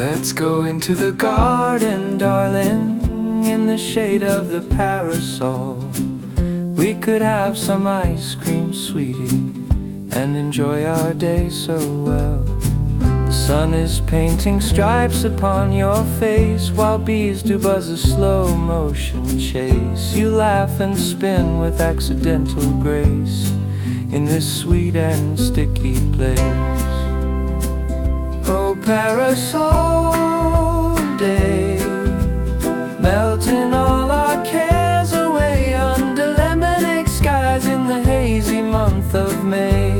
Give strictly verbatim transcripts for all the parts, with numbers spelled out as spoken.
Let's go into the garden, darling, in the shade of the parasol. We could have some ice cream, sweetie, and enjoy our day so well. The sun is painting stripes upon your face, while bees do buzz a slow motion chase. You laugh and spin with accidental grace in this sweet and sticky place. Oh, parasol day, melting all our cares away under lemonade skies in the hazy month of May.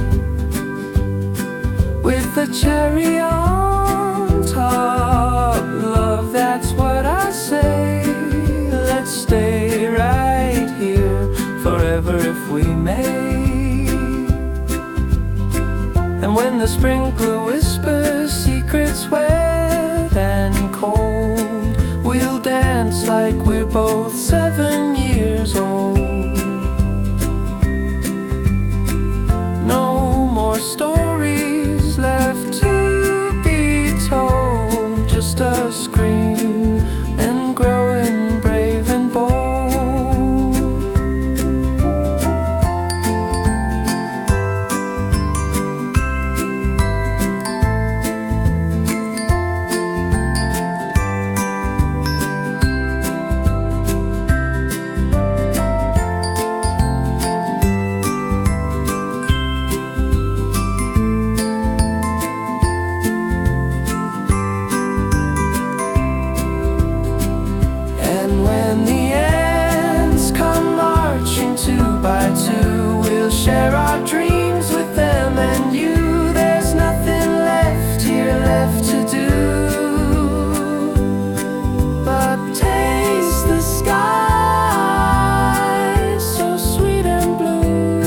With a cherry on top, love, that's what I say. Let's stay right here forever if we may. And when the sprinkler whispers secrets wet and cold, we'll dance like we're both seven years old. No more stories left to be told, just us scream and growing brave and bold. When the ants come marching two by two, we'll share our dreams with them and you. There's nothing left here left to do but taste the sky, so sweet and blue.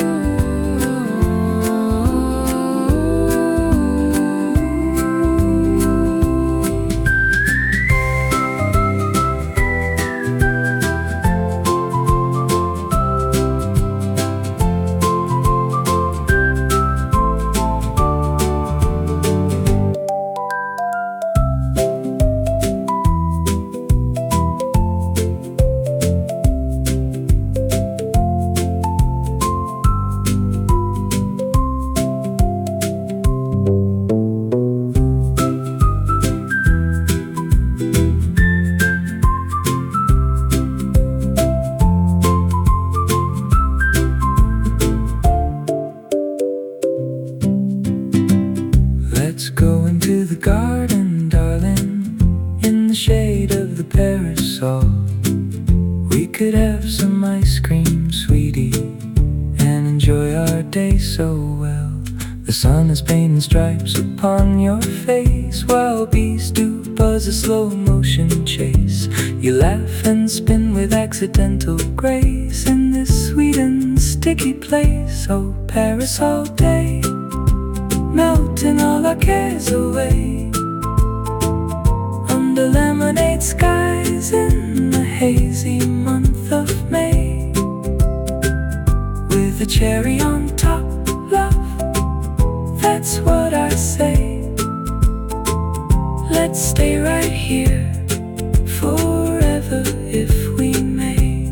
Let's go into the garden, darling, in the shade of the parasol. We could have some ice cream, sweetie, and enjoy our day so well. The sun is painting stripes upon your face, while bees do buzz a slow motion chase. You laugh and spin with accidental grace in this sweet and sticky place. Oh, parasol day, melting all our cares away under lemonade skies in the hazy month of May. With a cherry on top, love, that's what I say. Let's stay right here forever if we may.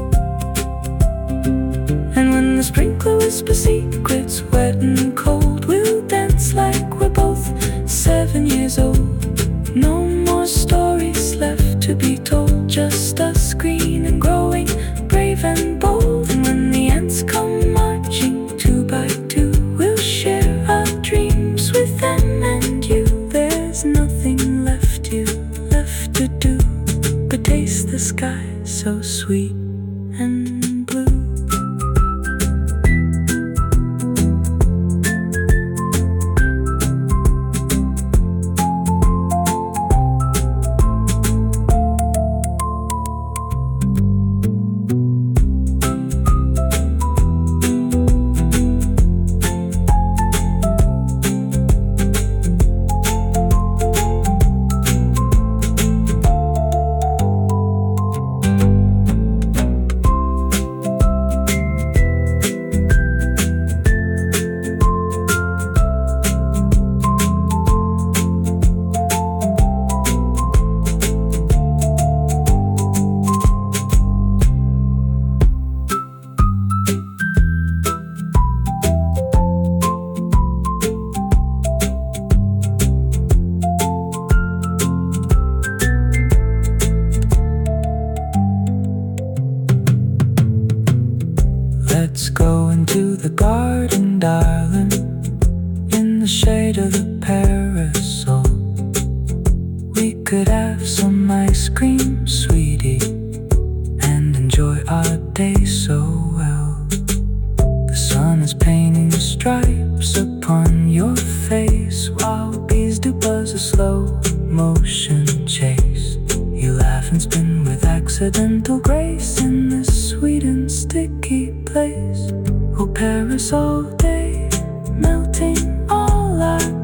And when the sprinkler whispers secrets wet and cold, we'll dance like we're both seven years old. No more stories left to be told, just us green and growing brave and bold. And when the ants come marching two by two, we'll share our dreams with them and you. There's nothing left you left to do but taste the sky, so sweet and blue. to the garden, darling, in the shade of the parasol. We could have some ice cream, sweetie, and enjoy our day so well. The sun is painting stripes upon your face, while bees do buzz a slow motion chase. You laugh and spin with accidental grace in this sweet and sticky place. Oh, parasol day, melting all our